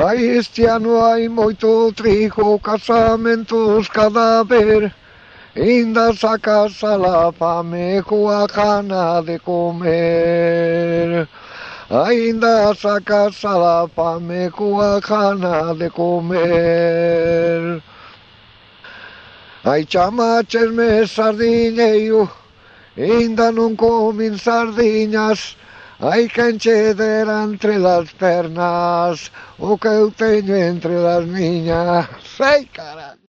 Ai, este ano hai moito trigo, casamentos cada ver. Ainda sacas a la fame coa gana de comer. Ainda sacas a la fame coa gana de comer. Ai, chamaches-me sardiñeiro, ainda non comin sardiñas. Ai, quen che dera entre las pernas o que eu teño entre las miñas. Ai, cara.